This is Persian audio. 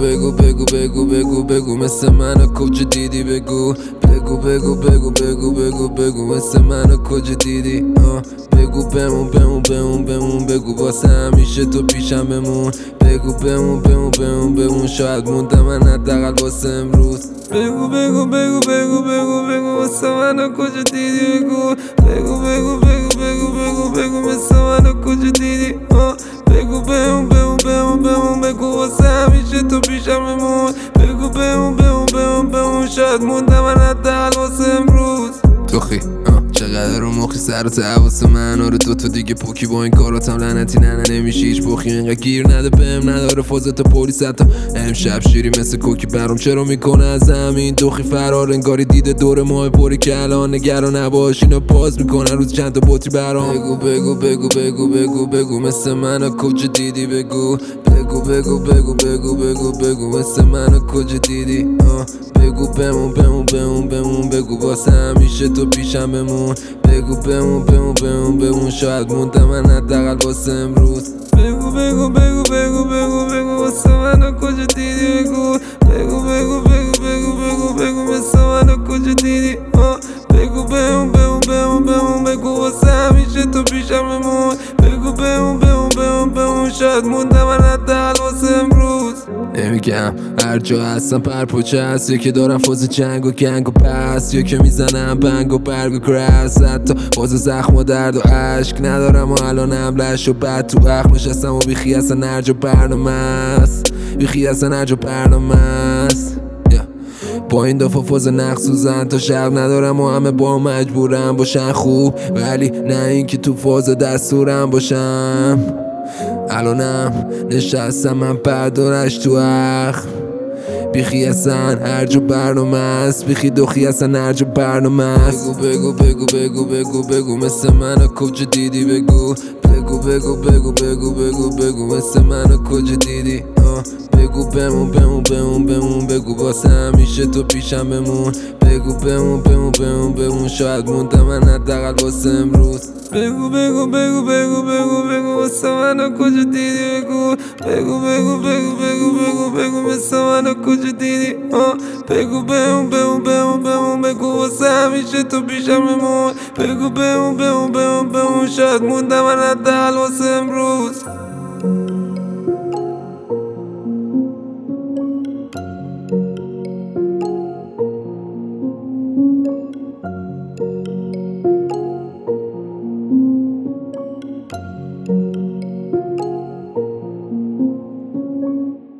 بگو بگو بگو بگو بگو مثل منو کجا دیدی بگو بگو بگو بگو بگو بگو بگو مثل منو کجا دیدی بگو بمون بمون بمون بمون بگو واسه همیشه تو پیشم بمون بگو بمون بمون بمون بمون شاید موندم من حداقل واسه امروز بگو بگو بگو بگو بگو بگو واسه منو کجا دیدی بگو بگو بگو بگو بگو بگو بگو مثل منو کجا دیدی بگو بمون بمون بمون بمون بگو واسه همیشه تو پیشم بمون بگو بمون بمون بمون بمون شاید موندم من حداقل واسه امروز توخی چقدر رو مخی سر و تحواس من آره دوتا دیگه پوکی با این کاراتم لعنتی نه نمیشه هیچ بخی اینقدر گیر نده بهم نداره فازت پلیس حتی امشب شیری مثل کوکی برام چرا میکنه از همین دوخی فرار انگاری دیده دور ماه پری که الان نگران نباش اینو پاز میکنن روز چند تا بطری برام بگو بگو بگو بگو بگو بگو مثل منو کجا دیدی بگو بگو بگو بگو بگو بگو بگو مثل منو کجا دیدی بگو بمون بمون بمون بمون بگو واسه همیشه تو پیشم بمون بگو بمون بمون بمون بمون شاید موندم من حداقل واسه امروز بگو بگو بگو بگو بگو بگو واسه منو کجا دیدی بگو بگو بگو بگو بگو بگو بگو مثل منو کجا دیدی بگو بمون بمون بمون بمون بگو واسه همیشه تو پیشم بمون بگو بمون بمون بمون بمون شاید موندم من حداقل واسه امروز نمیگم هر جا هستم پرپوچه هست یا که دارم فاز جنگ و گنگ و پس یا که میزنم بنگ و برگ و کرس حتی باز زخم و درد و عشق ندارم و الانم لش و بد تو اخم نشستم و بیخی اصلا نرج و برنامه است بیخی اصلا نرج و برنامه است با این دفعه فاز نقص سوزن تا شرق ندارم و همه با مجبورم باشن خوب ولی نه این که تو فاز دستورم باشم الانم نشستم من پردارش تو اخم بیخی اصلا هرج و برنامه است بیخی دوخی اصلا هرج و برنامه است بگو بگو بگو بگو بگو مثل منو کجا دیدی بگو بگو بگو بگو بگو بگو بگو مثل منو کجا دیدی بگو بمون بمون بمون بمون بگو واسه همیشه تو پیشم بمون بگو بمون بمون بمون بمون شاید موندم من حداقل واسه امروز بگو بگو بگو بگو بگو بگو واسه منو کجا دیدی بگو بگو بگو بگو بگو بگو بگو مثل منو کجا دیدی بگو بمون بمون بمون بمون بگو واسه همیشه تو پیشم بمون بگو بمون بمون بمون بمون شاید موندم من حداقل واسه امروز